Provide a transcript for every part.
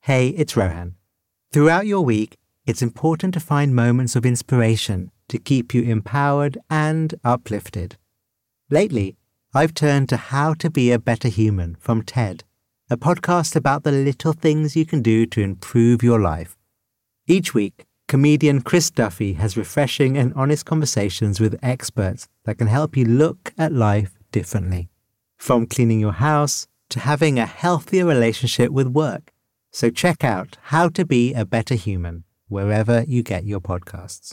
Hey, it's Rohan. Throughout your week, it's important to find moments of inspiration to keep you empowered and uplifted. Lately, I've turned to How to Be a Better Human from TED, a podcast about the little things you can do to improve your life. Each week, comedian Chris Duffy has refreshing and honest conversations with experts that can help you look at life differently. From cleaning your house to having a healthier relationship with work. So check out How to Be a Better Human wherever you get your podcasts.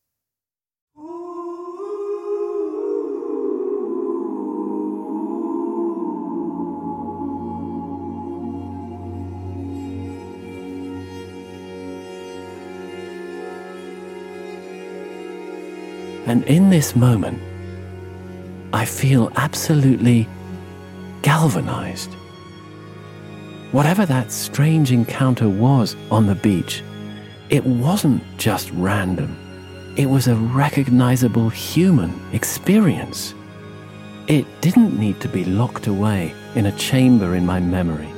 And in this moment, I feel absolutely galvanized. Whatever that strange encounter was on the beach, it wasn't just random. It was a recognizable human experience. It didn't need to be locked away in a chamber in my memory.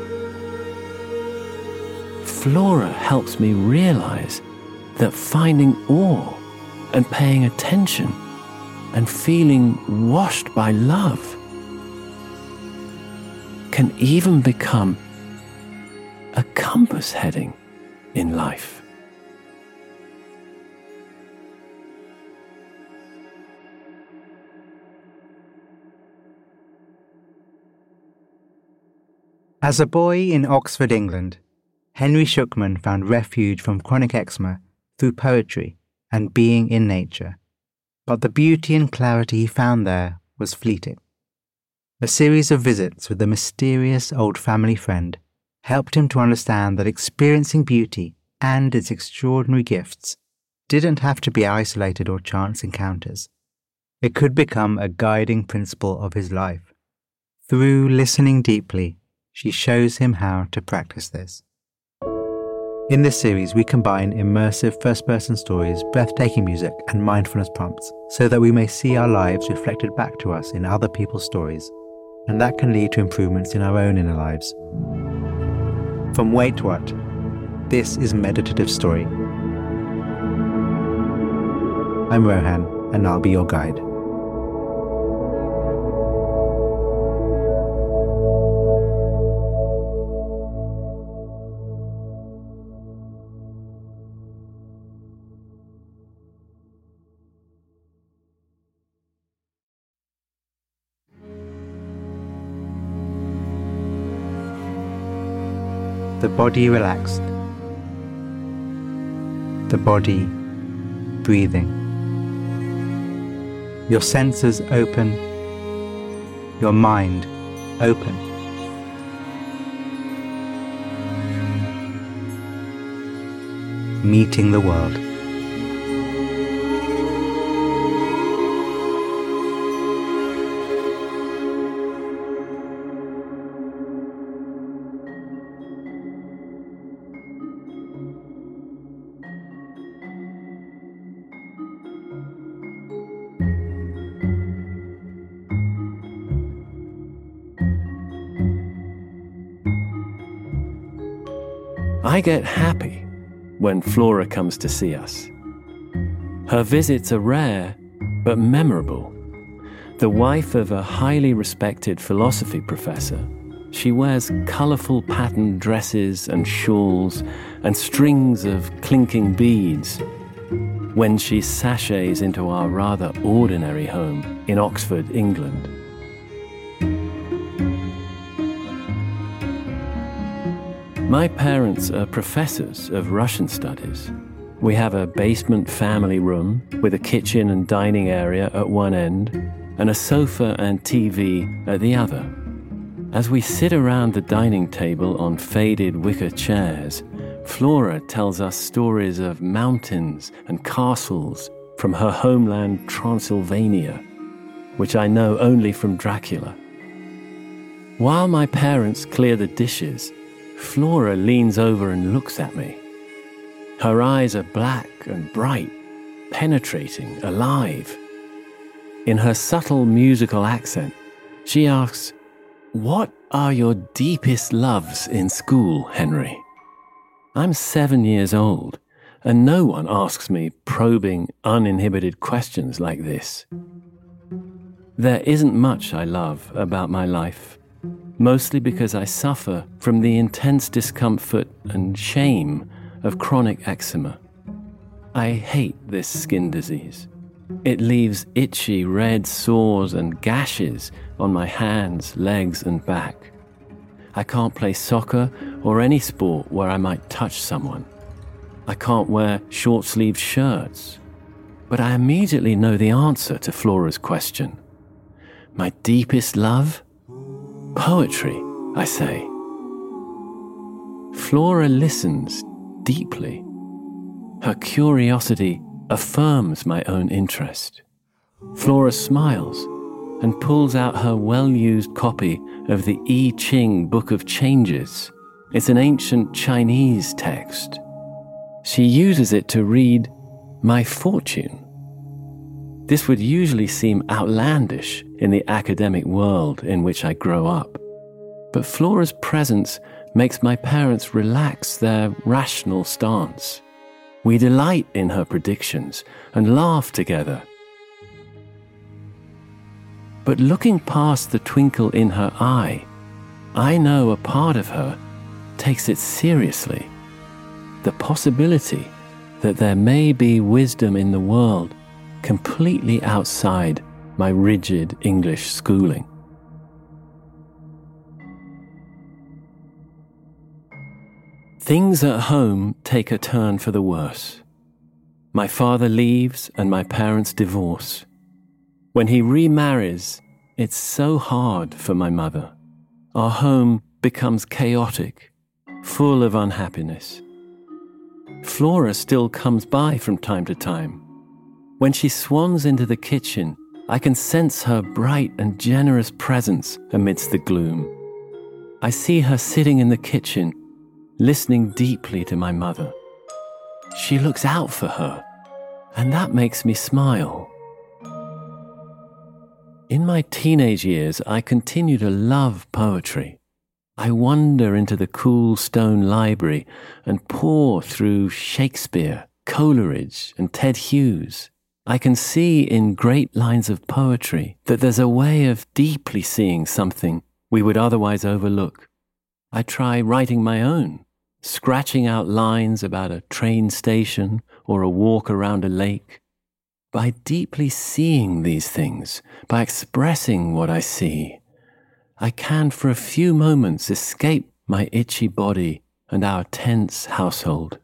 Flora helps me realize that finding awe and paying attention and feeling washed by love can even become a compass heading in life. As a boy in Oxford, England, Henry Shukman found refuge from chronic eczema through poetry and being in nature. But the beauty and clarity he found there was fleeting. A series of visits with a mysterious old family friend helped him to understand that experiencing beauty and its extraordinary gifts didn't have to be isolated or chance encounters. It could become a guiding principle of his life. Through listening deeply, she shows him how to practice this. In this series, we combine immersive first-person stories, breathtaking music, and mindfulness prompts so that we may see our lives reflected back to us in other people's stories, and that can lead to improvements in our own inner lives. From Wait What? This is Meditative Story. I'm Rohan, and I'll be your guide. The body relaxed, the body breathing, your senses open, your mind open. Meeting the world. I get happy when Flora comes to see us. Her visits are rare, but memorable. The wife of a highly respected philosophy professor, she wears colourful patterned dresses and shawls and strings of clinking beads when she sashays into our rather ordinary home in Oxford, England. My parents are professors of Russian studies. We have a basement family room with a kitchen and dining area at one end and a sofa and TV at the other. As we sit around the dining table on faded wicker chairs, Flora tells us stories of mountains and castles from her homeland Transylvania, which I know only from Dracula. While my parents clear the dishes, Flora leans over and looks at me. Her eyes are black and bright, penetrating, alive. In her subtle musical accent, she asks, "What are your deepest loves in school, Henry?" I'm 7 years old, and no one asks me probing, uninhibited questions like this. There isn't much I love about my life, mostly because I suffer from the intense discomfort and shame of chronic eczema. I hate this skin disease. It leaves itchy red sores and gashes on my hands, legs, and back. I can't play soccer or any sport where I might touch someone. I can't wear short-sleeved shirts. But I immediately know the answer to Flora's question. My deepest love? Poetry, I say. Flora listens deeply. Her curiosity affirms my own interest. Flora smiles and pulls out her well-used copy of the I Ching Book of Changes. It's an ancient Chinese text. She uses it to read my fortune. This would usually seem outlandish in the academic world in which I grow up. But Flora's presence makes my parents relax their rational stance. We delight in her predictions and laugh together. But looking past the twinkle in her eye, I know a part of her takes it seriously. The possibility that there may be wisdom in the world completely outside my rigid English schooling. Things at home take a turn for the worse. My father leaves and my parents divorce. When he remarries, it's so hard for my mother. Our home becomes chaotic, full of unhappiness. Flora still comes by from time to time. When she swans into the kitchen, I can sense her bright and generous presence amidst the gloom. I see her sitting in the kitchen, listening deeply to my mother. She looks out for her, and that makes me smile. In my teenage years, I continue to love poetry. I wander into the cool stone library and pore through Shakespeare, Coleridge, and Ted Hughes. I can see in great lines of poetry that there's a way of deeply seeing something we would otherwise overlook. I try writing my own, scratching out lines about a train station or a walk around a lake. By deeply seeing these things, by expressing what I see, I can for a few moments escape my itchy body and our tense household.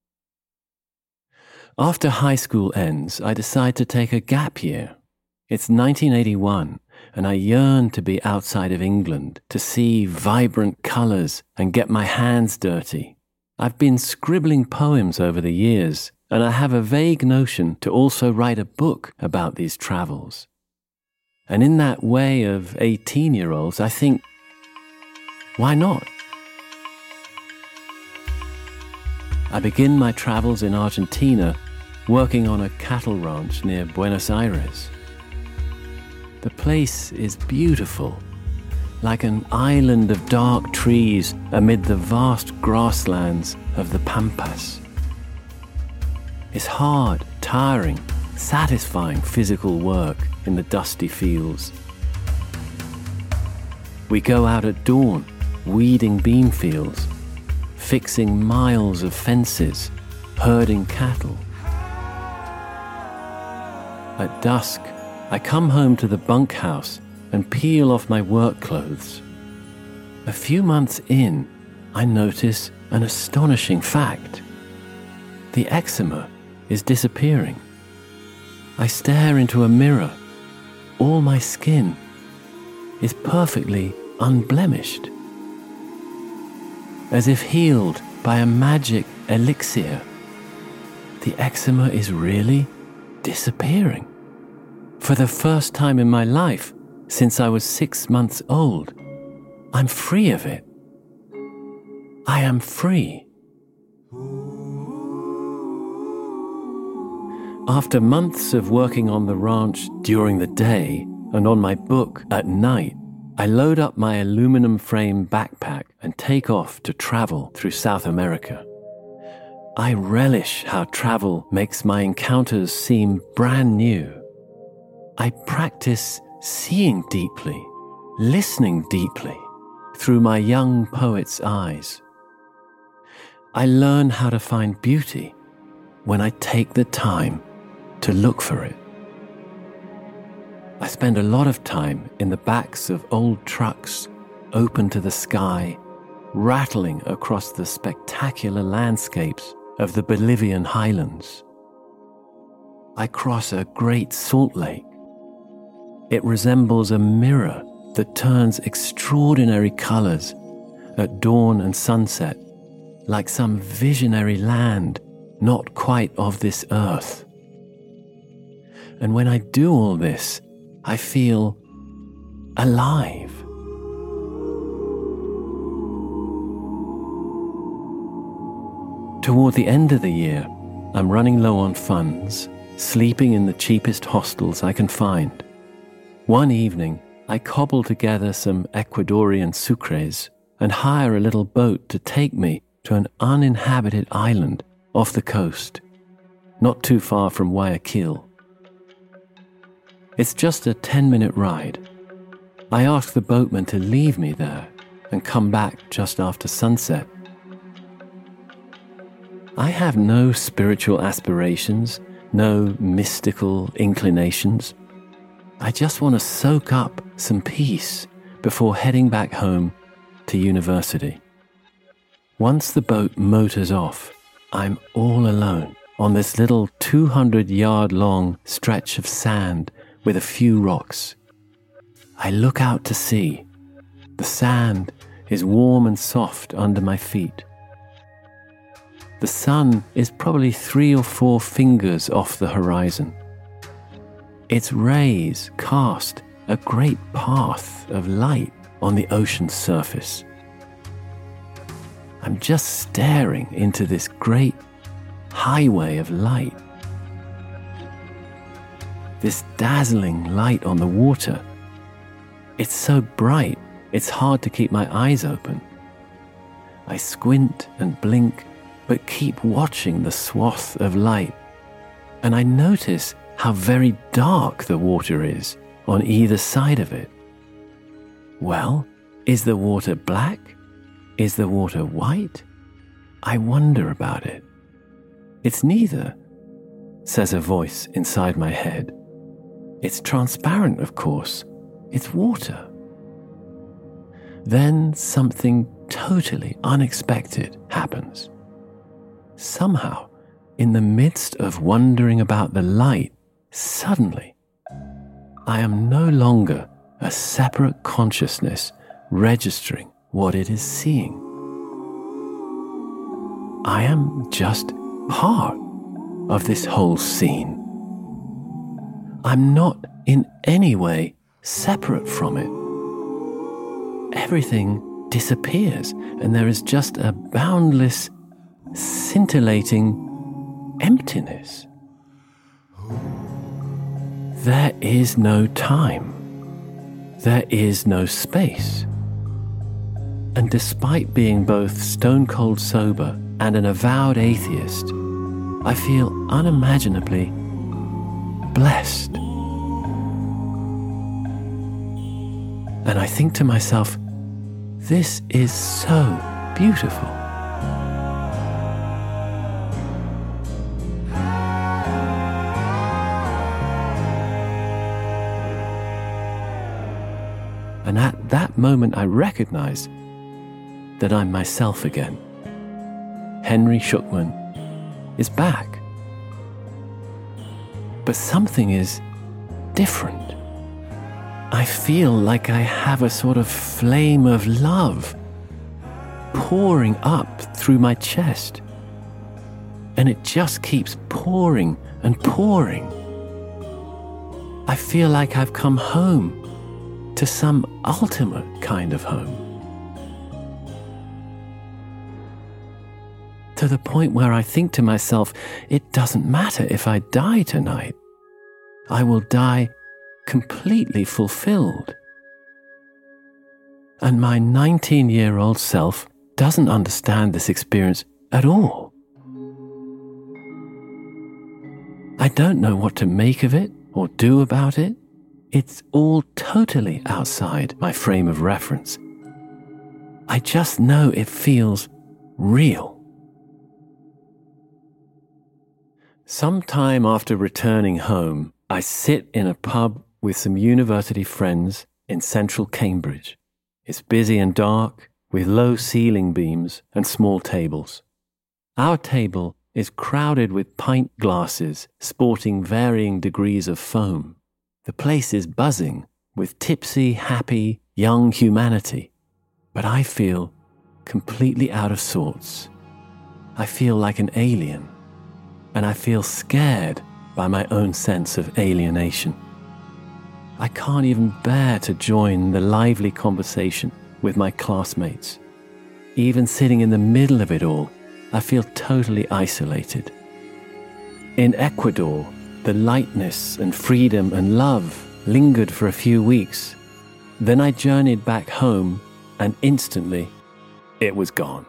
After high school ends, I decide to take a gap year. It's 1981, and I yearn to be outside of England, to see vibrant colours and get my hands dirty. I've been scribbling poems over the years, and I have a vague notion to also write a book about these travels. And in that way of 18-year-olds, I think, why not? I begin my travels in Argentina, working on a cattle ranch near Buenos Aires. The place is beautiful, like an island of dark trees amid the vast grasslands of the Pampas. It's hard, tiring, satisfying physical work in the dusty fields. We go out at dawn, weeding bean fields, fixing miles of fences, herding cattle. At dusk, I come home to the bunkhouse and peel off my work clothes. A few months in, I notice an astonishing fact. The eczema is disappearing. I stare into a mirror. All my skin is perfectly unblemished, as if healed by a magic elixir. The eczema is really disappearing. For the first time in my life since I was 6 months old, I'm free of it. I am free. After months of working on the ranch during the day and on my book at night, I load up my aluminum frame backpack and take off to travel through South America. I relish how travel makes my encounters seem brand new. I practice seeing deeply, listening deeply through my young poet's eyes. I learn how to find beauty when I take the time to look for it. I spend a lot of time in the backs of old trucks open to the sky, rattling across the spectacular landscapes of the Bolivian highlands. I cross a great salt lake. It resembles a mirror that turns extraordinary colors at dawn and sunset, like some visionary land not quite of this earth. And when I do all this, I feel alive. Toward the end of the year, I'm running low on funds, sleeping in the cheapest hostels I can find. One evening, I cobble together some Ecuadorian sucres and hire a little boat to take me to an uninhabited island off the coast, not too far from Guayaquil. It's just a 10-minute ride. I ask the boatman to leave me there and come back just after sunset. I have no spiritual aspirations, no mystical inclinations. I just want to soak up some peace before heading back home to university. Once the boat motors off, I'm all alone on this little 200-yard-long stretch of sand with a few rocks. I look out to sea. The sand is warm and soft under my feet. The sun is probably 3 or 4 fingers off the horizon. Its rays cast a great path of light on the ocean's surface. I'm just staring into this great highway of light. This dazzling light on the water. It's so bright, it's hard to keep my eyes open. I squint and blink, but keep watching the swath of light, and I notice how very dark the water is on either side of it. Well, is the water black? Is the water white? I wonder about it. It's neither, says a voice inside my head. It's transparent, of course. It's water. Then something totally unexpected happens. Somehow, in the midst of wondering about the light, suddenly, I am no longer a separate consciousness registering what it is seeing. I am just part of this whole scene. I'm not in any way separate from it. Everything disappears, and there is just a boundless, scintillating emptiness. There is no time. There is no space. And despite being both stone cold sober and an avowed atheist, I feel unimaginably blessed. And I think to myself, this is so beautiful. And at that moment I recognize that I'm myself again. Henry Shukman is back. But something is different. I feel like I have a sort of flame of love pouring up through my chest. And it just keeps pouring and pouring. I feel like I've come home to some ultimate kind of home. To the point where I think to myself, it doesn't matter if I die tonight. I will die completely fulfilled. And my 19-year-old self doesn't understand this experience at all. I don't know what to make of it or do about it. It's all totally outside my frame of reference. I just know it feels real. Sometime after returning home, I sit in a pub with some university friends in central Cambridge. It's busy and dark, with low ceiling beams and small tables. Our table is crowded with pint glasses sporting varying degrees of foam. The place is buzzing with tipsy, happy, young humanity. But I feel completely out of sorts. I feel like an alien, and I feel scared by my own sense of alienation. I can't even bear to join the lively conversation with my classmates. Even sitting in the middle of it all, I feel totally isolated. In Ecuador, the lightness and freedom and love lingered for a few weeks. Then I journeyed back home, and instantly, it was gone.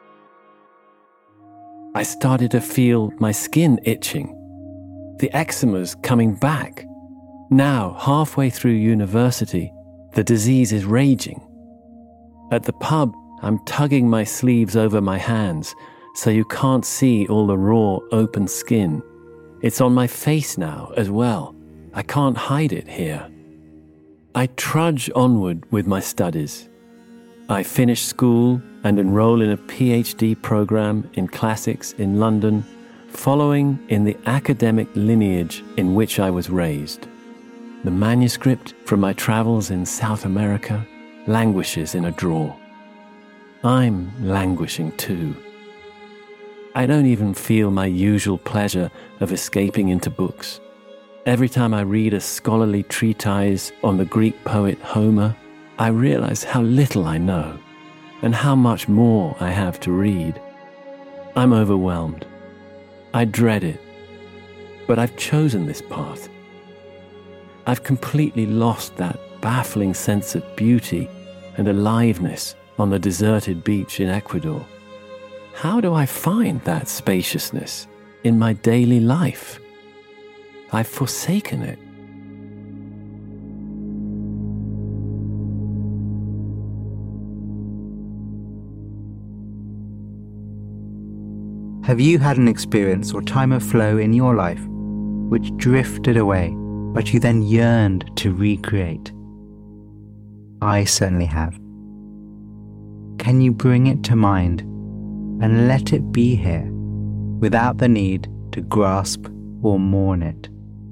I started to feel my skin itching. The eczema's coming back. Now, halfway through university, the disease is raging. At the pub, I'm tugging my sleeves over my hands so you can't see all the raw, open skin. It's on my face now as well. I can't hide it here. I trudge onward with my studies. I finish school and enroll in a PhD program in classics in London, following in the academic lineage in which I was raised. The manuscript from my travels in South America languishes in a drawer. I'm languishing too. I don't even feel my usual pleasure of escaping into books. Every time I read a scholarly treatise on the Greek poet Homer, I realize how little I know and how much more I have to read. I'm overwhelmed. I dread it, but I've chosen this path. I've completely lost that baffling sense of beauty and aliveness on the deserted beach in Ecuador. How do I find that spaciousness in my daily life? I've forsaken it. Have you had an experience or time of flow in your life which drifted away, but you then yearned to recreate? I certainly have. Can you bring it to mind and let it be here without the need to grasp or mourn it?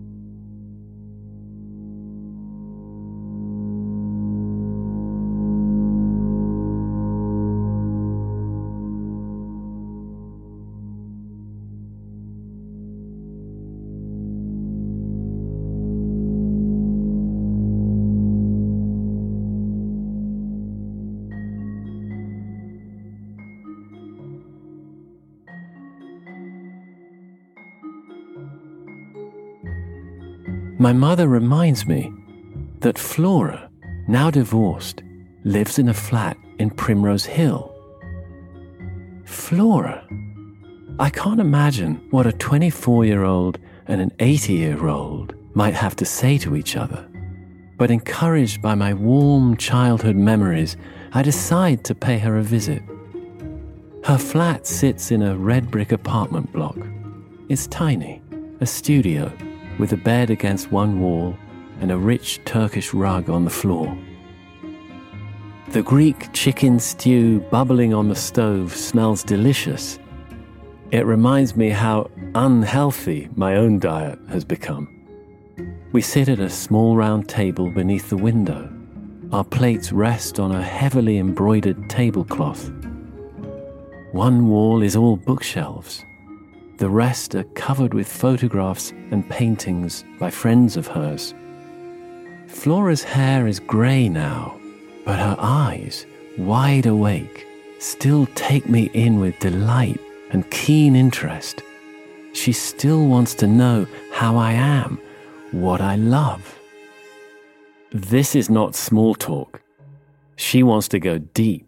My mother reminds me that Flora, now divorced, lives in a flat in Primrose Hill. Flora. I can't imagine what a 24-year-old and an 80-year-old might have to say to each other. But encouraged by my warm childhood memories, I decide to pay her a visit. Her flat sits in a red brick apartment block. It's tiny, a studio, with a bed against one wall and a rich Turkish rug on the floor. The Greek chicken stew bubbling on the stove smells delicious. It reminds me how unhealthy my own diet has become. We sit at a small round table beneath the window. Our plates rest on a heavily embroidered tablecloth. One wall is all bookshelves. The rest are covered with photographs and paintings by friends of hers. Flora's hair is grey now, but her eyes, wide awake, still take me in with delight and keen interest. She still wants to know how I am, what I love. This is not small talk. She wants to go deep.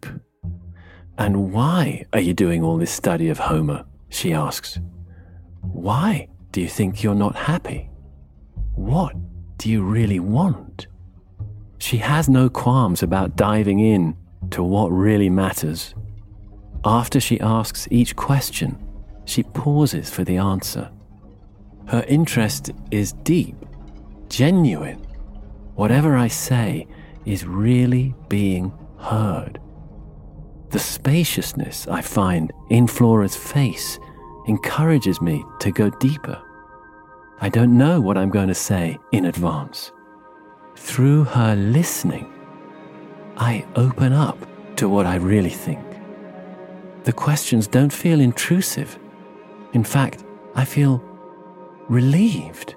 "And why are you doing all this study of Homer?" she asks. "Why do you think you're not happy? What do you really want? She has no qualms about diving in to what really matters. After she asks each question, she pauses for the answer. Her interest is deep, genuine. Whatever I say is really being heard. The spaciousness I find in Flora's face encourages me to go deeper. I don't know what I'm going to say in advance. Through her listening, I open up to what I really think. The questions don't feel intrusive. In fact, I feel relieved.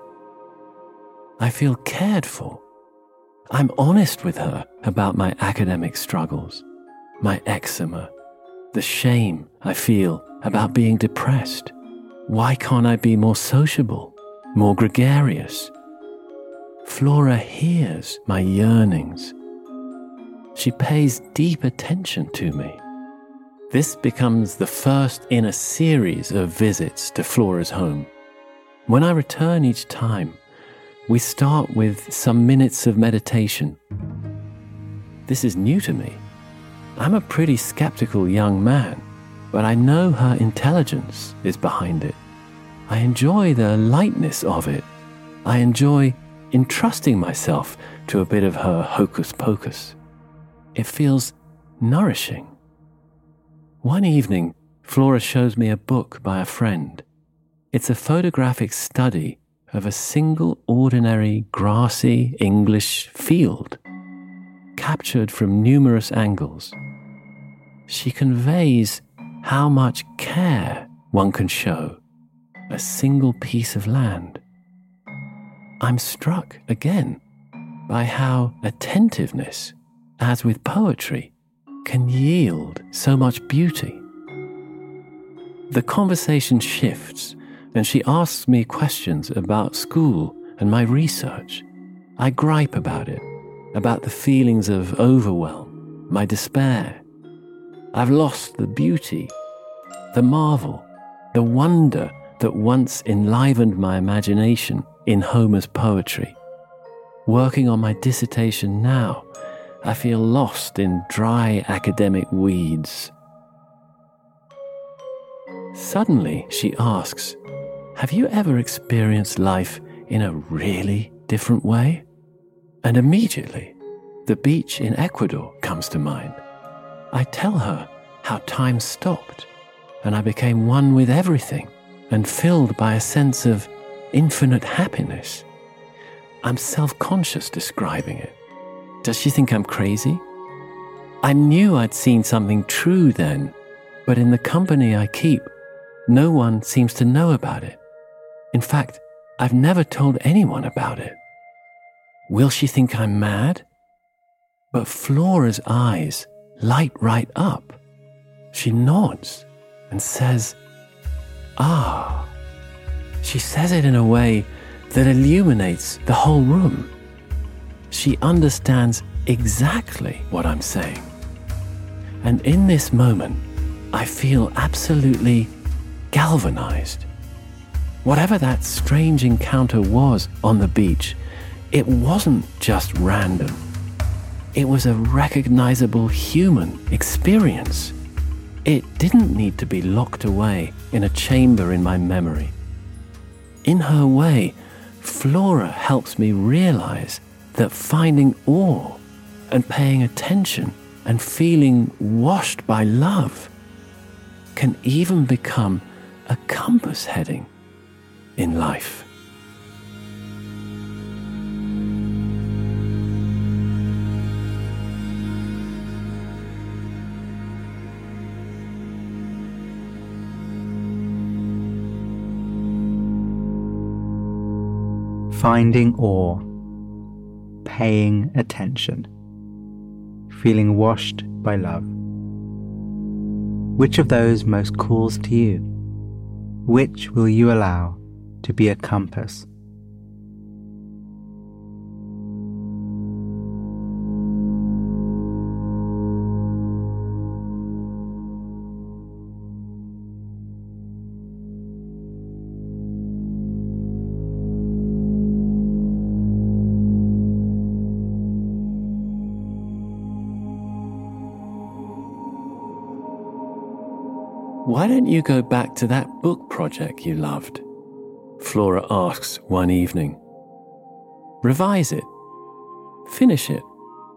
I feel cared for. I'm honest with her about my academic struggles, my eczema, the shame I feel about being depressed. Why can't I be more sociable, more gregarious? Flora hears my yearnings. She pays deep attention to me. This becomes the first in a series of visits to Flora's home. When I return each time, we start with some minutes of meditation. This is new to me. I'm a pretty skeptical young man, but I know her intelligence is behind it. I enjoy the lightness of it. I enjoy entrusting myself to a bit of her hocus pocus. It feels nourishing. One evening, Flora shows me a book by a friend. It's a photographic study of a single ordinary grassy English field, captured from numerous angles. She conveys how much care one can show a single piece of land. I'm struck again by how attentiveness, as with poetry, can yield so much beauty. The conversation shifts, and she asks me questions about school and my research. I gripe about it, about the feelings of overwhelm, my despair. I've lost the beauty, the marvel, the wonder that once enlivened my imagination in Homer's poetry. Working on my dissertation now, I feel lost in dry academic weeds. Suddenly, she asks, "Have you ever experienced life in a really different way?" And immediately, the beach in Ecuador comes to mind. I tell her how time stopped, and I became one with everything and filled by a sense of infinite happiness. I'm self-conscious describing it. Does she think I'm crazy? I knew I'd seen something true then, but in the company I keep, no one seems to know about it. In fact, I've never told anyone about it. Will she think I'm mad? But Flora's eyes light right up. She nods and says, "Ah." She says it in a way that illuminates the whole room. She understands exactly what I'm saying. And in this moment, I feel absolutely galvanized. Whatever that strange encounter was on the beach, it wasn't just random. It was a recognizable human experience. It didn't need to be locked away in a chamber in my memory. In her way, Flora helps me realize that finding awe and paying attention and feeling washed by love can even become a compass heading in life. Finding awe, paying attention, feeling washed by love. Which of those most calls to you? Which will you allow to be a compass? "Why don't you go back to that book project you loved?" Flora asks one evening. "Revise it. Finish it."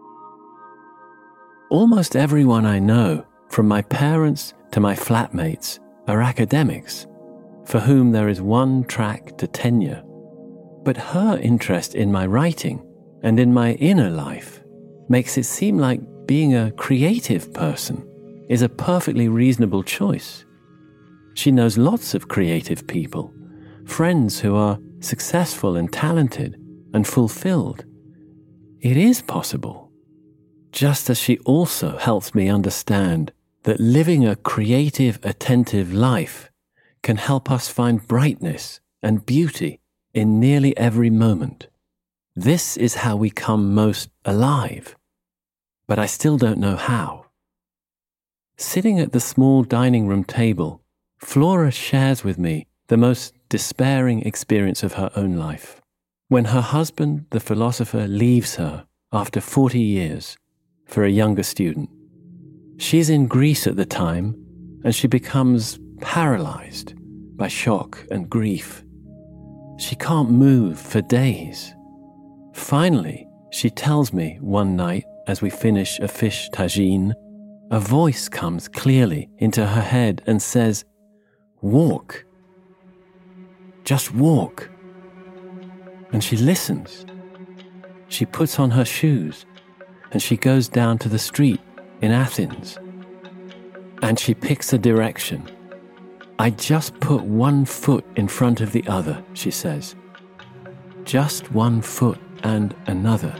Almost everyone I know, from my parents to my flatmates, are academics, for whom there is one track to tenure. But her interest in my writing and in my inner life makes it seem like being a creative person is a perfectly reasonable choice. She knows lots of creative people, friends who are successful and talented and fulfilled. It is possible, just as she also helps me understand that living a creative, attentive life can help us find brightness and beauty in nearly every moment. This is how we come most alive, but I still don't know how. Sitting at the small dining room table, Flora shares with me the most despairing experience of her own life. When her husband, the philosopher, leaves her after 40 years for a younger student. She's in Greece at the time, and she becomes paralyzed by shock and grief. She can't move for days. Finally, she tells me one night as we finish a fish tagine, a voice comes clearly into her head and says, "Walk. Just walk." And she listens. She puts on her shoes and she goes down to the street in Athens. And she picks a direction. "I just put one foot in front of the other," she says. "Just one foot and another."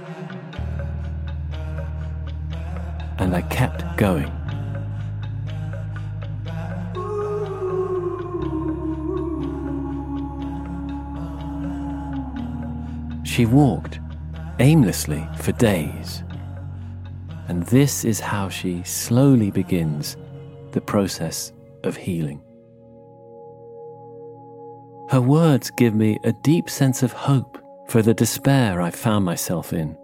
And I kept going. She walked aimlessly for days. And this is how she slowly begins the process of healing. Her words give me a deep sense of hope for the despair I found myself in.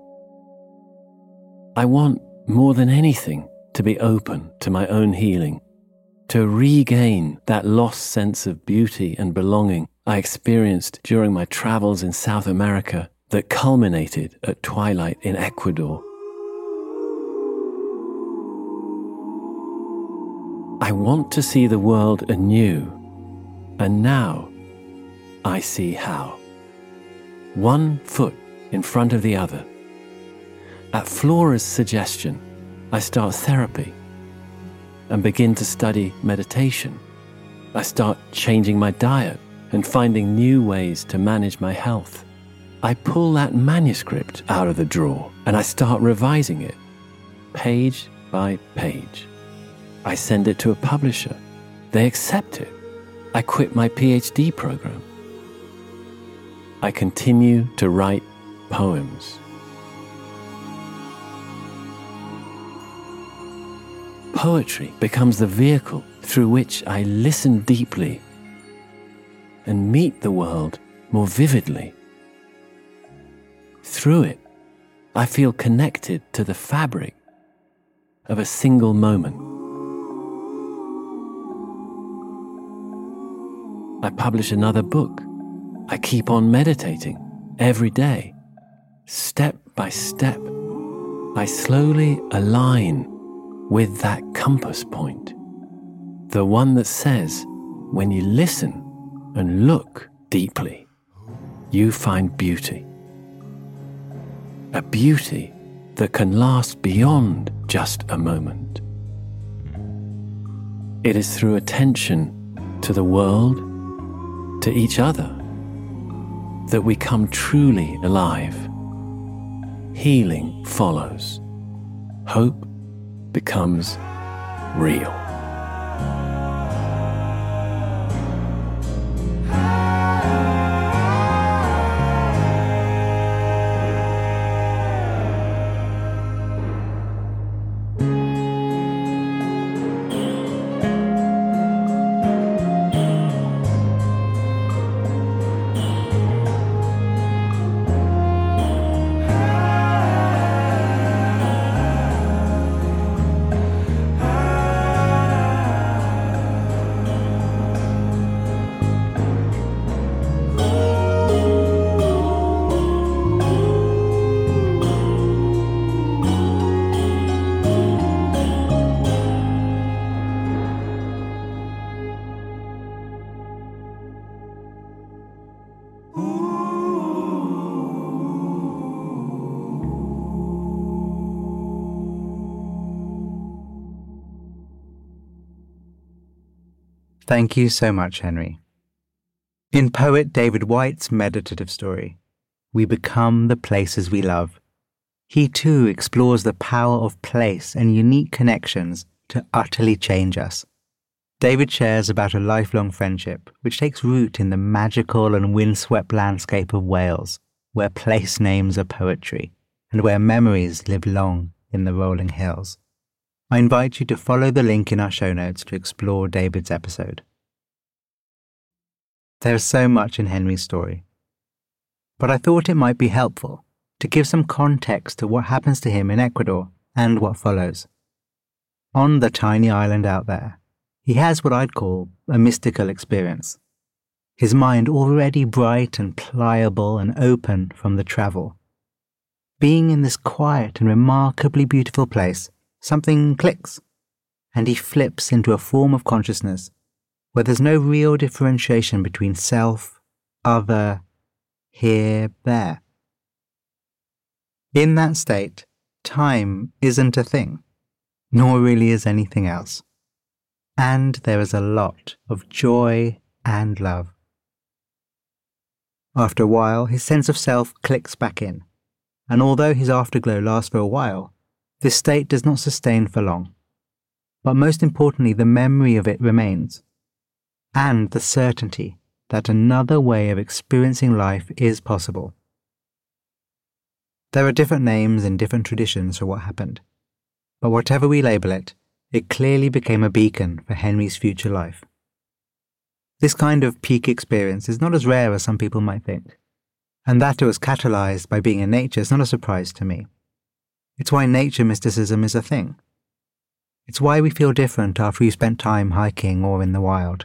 I want, more than anything, to be open to my own healing, to regain that lost sense of beauty and belonging I experienced during my travels in South America that culminated at twilight in Ecuador. I want to see the world anew, and now I see how. One foot in front of the other. At Flora's suggestion, I start therapy and begin to study meditation. I start changing my diet and finding new ways to manage my health. I pull that manuscript out of the drawer and I start revising it, page by page. I send it to a publisher. They accept it. I quit my PhD program. I continue to write poems. Poetry becomes the vehicle through which I listen deeply and meet the world more vividly. Through it, I feel connected to the fabric of a single moment. I publish another book. I keep on meditating every day. Step by step, I slowly align with that compass point, the one that says, when you listen and look deeply, you find beauty. A beauty that can last beyond just a moment. It is through attention to the world, to each other, that we come truly alive. Healing follows. Hope becomes real. Thank you so much, Henry. In poet David Whyte's meditative story, we become the places we love. He too explores the power of place and unique connections to utterly change us. David shares about a lifelong friendship which takes root in the magical and windswept landscape of Wales, where place names are poetry and where memories live long in the rolling hills. I invite you to follow the link in our show notes to explore David's episode. There is so much in Henry's story, but I thought it might be helpful to give some context to what happens to him in Ecuador and what follows. On the tiny island out there, he has what I'd call a mystical experience. His mind already bright and pliable and open from the travel. Being in this quiet and remarkably beautiful place, something clicks, and he flips into a form of consciousness where there's no real differentiation between self, other, here, there. In that state, time isn't a thing, nor really is anything else. And there is a lot of joy and love. After a while, his sense of self clicks back in, and although his afterglow lasts for a while, this state does not sustain for long. But most importantly, the memory of it remains, and the certainty that another way of experiencing life is possible. There are different names and different traditions for what happened, but whatever we label it, it clearly became a beacon for Henry's future life. This kind of peak experience is not as rare as some people might think, and that it was catalyzed by being in nature is not a surprise to me. It's why nature mysticism is a thing. It's why we feel different after we've spent time hiking or in the wild.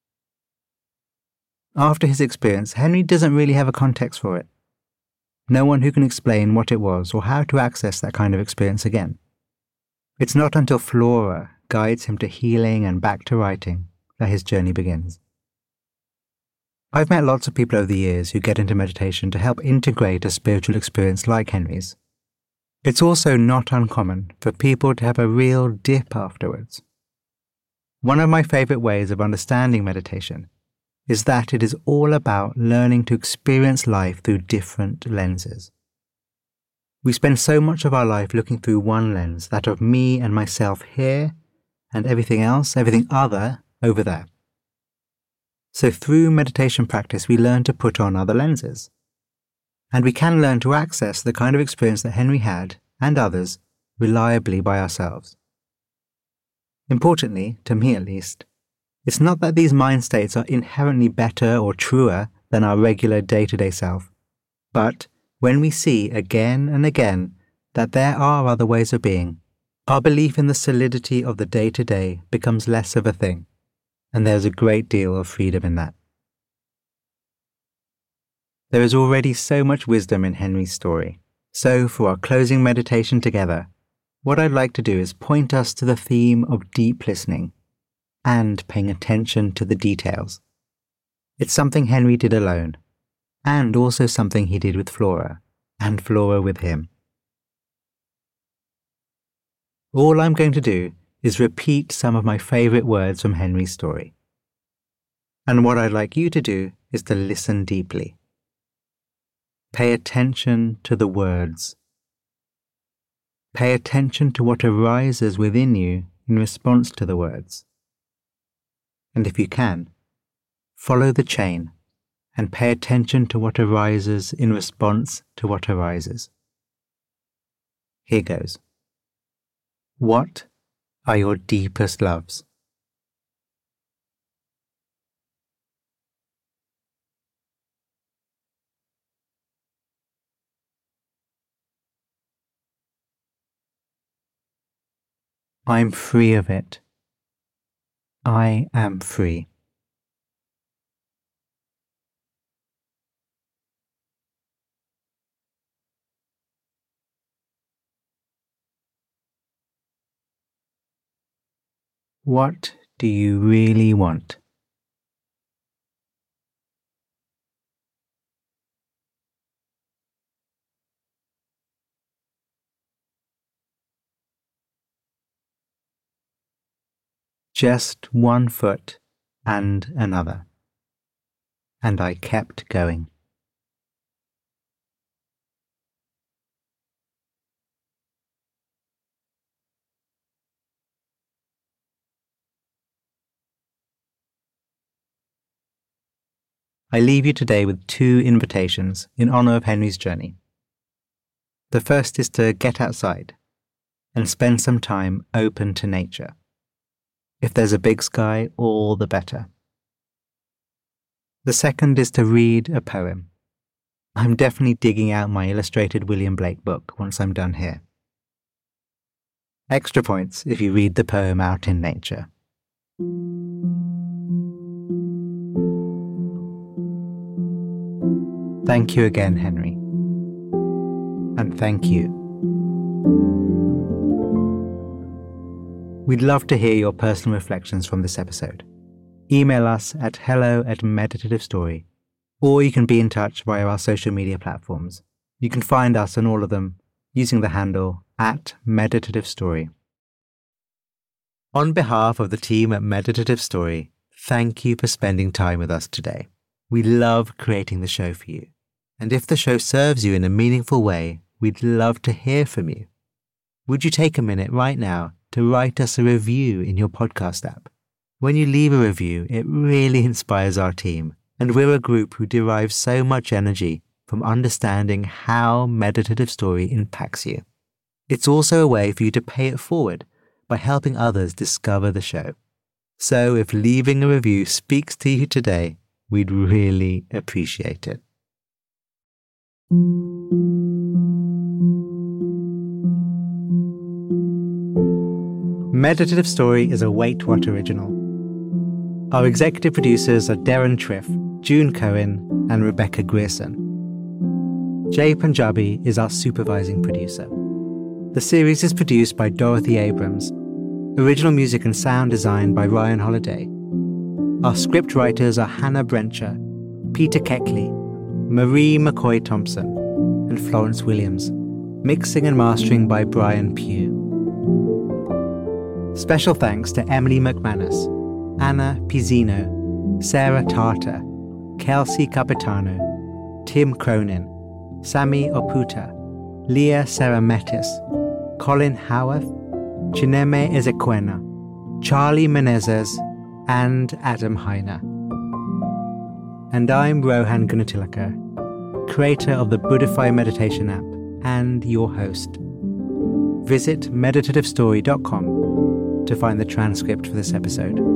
After his experience, Henry doesn't really have a context for it. No one who can explain what it was or how to access that kind of experience again. It's not until Flora guides him to healing and back to writing that his journey begins. I've met lots of people over the years who get into meditation to help integrate a spiritual experience like Henry's. It's also not uncommon for people to have a real dip afterwards. One of my favorite ways of understanding meditation is that it is all about learning to experience life through different lenses. We spend so much of our life looking through one lens, that of me and myself here, and everything else, everything other, over there. So through meditation practice, we learn to put on other lenses. And we can learn to access the kind of experience that Henry had, and others, reliably by ourselves. Importantly, to me at least, it's not that these mind states are inherently better or truer than our regular day-to-day self, but when we see again and again that there are other ways of being, our belief in the solidity of the day-to-day becomes less of a thing, and there's a great deal of freedom in that. There is already so much wisdom in Henry's story, so for our closing meditation together, what I'd like to do is point us to the theme of deep listening and paying attention to the details. It's something Henry did alone, and also something he did with Flora, and Flora with him. All I'm going to do is repeat some of my favourite words from Henry's story. And what I'd like you to do is to listen deeply. Pay attention to the words. Pay attention to what arises within you in response to the words. And if you can, follow the chain and pay attention to what arises in response to what arises. Here goes. What are your deepest loves? I'm free of it. I am free. What do you really want? Just 1 foot and another. And I kept going. I leave you today with 2 invitations in honour of Henry's journey. The first is to get outside and spend some time open to nature. If there's a big sky, all the better. The second is to read a poem. I'm definitely digging out my illustrated William Blake book once I'm done here. Extra points if you read the poem out in nature. Thank you again, Henry. And thank you. We'd love to hear your personal reflections from this episode. Email us at hello@meditativestory, or you can be in touch via our social media platforms. You can find us on all of them using the handle @meditativestory. On behalf of the team at Meditative Story, thank you for spending time with us today. We love creating the show for you. And if the show serves you in a meaningful way, we'd love to hear from you. Would you take a minute right now to write us a review in your podcast app? When you leave a review, it really inspires our team, and we're a group who derives so much energy from understanding how Meditative Story impacts you. It's also a way for you to pay it forward by helping others discover the show. So if leaving a review speaks to you today, we'd really appreciate it. Meditative Story is a Wait What original. Our executive producers are Darren Triff, June Cohen, and Rebecca Grierson. Jay Punjabi is our supervising producer. The series is produced by Dorothy Abrams. Original music and sound design by Ryan Holiday. Our script writers are Hannah Brencher, Peter Keckley, Marie McCoy Thompson, and Florence Williams. Mixing and mastering by Brian Pugh. Special thanks to Emily McManus, Anna Pizzino, Sarah Tartar, Kelsey Capitano, Tim Cronin, Sami Oputa, Leah Sarametis, Colin Howarth, Chineme Ezequena, Charlie Menezes, and Adam Heiner. And I'm Rohan Gunatilaka, creator of the Buddhify Meditation app and your host. Visit meditativestory.com to find the transcript for this episode.